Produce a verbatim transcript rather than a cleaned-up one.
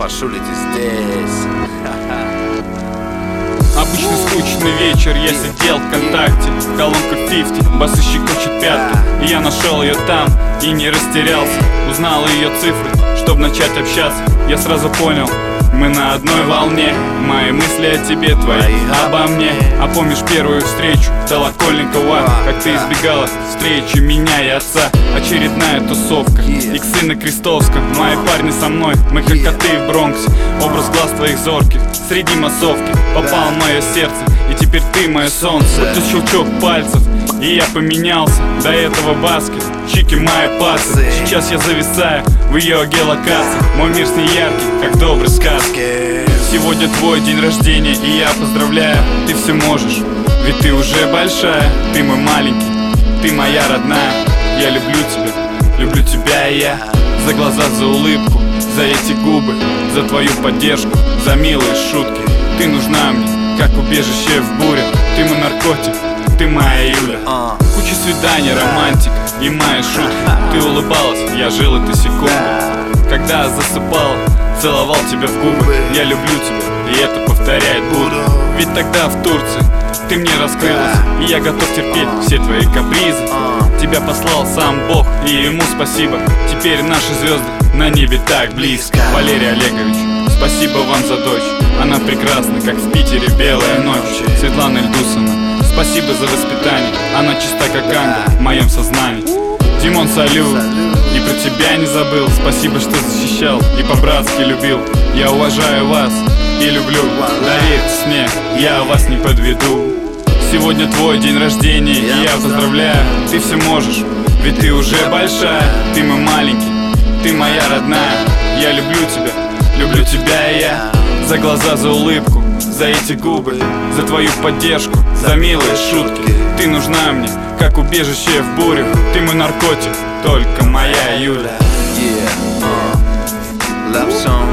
пошулите здесь. Обычный скучный вечер, я сидел ВКонтакте, колонка пятьдесят, басы щекочет пятки. И я нашел ее там и не растерялся. Узнал ее цифры, чтобы начать общаться. Я сразу понял, мы на одной волне. Мои мысли о тебе, твои обо мне. А помнишь первую встречу, Толокольникова, как ты избегала встречи меня и отца? Очередная тусовка, иксы на Крестовском. Мои парни со мной, мы как коты в Бронксе. Образ глаз твоих зорких среди массовки попал в мое сердце, и теперь ты мое солнце. Будто щелчок пальцев, и я поменялся. До этого баскет, чики мои пасы. Сейчас я зависаю в ее геолокации. Мой мир с ней яркий, как в доброй сказке. Сегодня твой день рождения, и я поздравляю. Ты все можешь, ведь ты уже большая. Ты мой маленький, ты моя родная. Я люблю тебя, люблю тебя и я. За глаза, за улыбку, за эти губы, за твою поддержку, за милые шутки. Ты нужна мне, как убежище в буре. Ты мой наркотик, ты моя Юля. Куча свиданий, романтика и мои шутки. Ты улыбалась, я жил этой секунды. Когда засыпала, целовал тебя в губы. Я люблю тебя, и это повторять буду. Ведь тогда в Турции ты мне раскрылась, и я готов терпеть все твои капризы. Тебя послал сам Бог, и ему спасибо. Теперь наши звезды на небе так близко. Валерий Олегович, спасибо вам за дочь. Она прекрасна, как в Питере белая ночь. Светлана Ильдусовна, спасибо за воспитание. Она чиста, как ангел в моем сознании. Димон, салют, и про тебя не забыл. Спасибо, что защищал и по-братски любил. Я уважаю вас и люблю. Доверьтесь мне, я вас не подведу. Сегодня твой день рождения, и я поздравляю. Ты все можешь, ведь ты уже большая. Ты мой маленький, ты моя родная. Я люблю тебя, люблю тебя и я. За глаза, за улыбку, за эти губы, за твою поддержку, за милые шутки. Ты нужна мне, как убежище в бурю. Ты мой наркотик, только моя Юля. Yeah, uh, love song.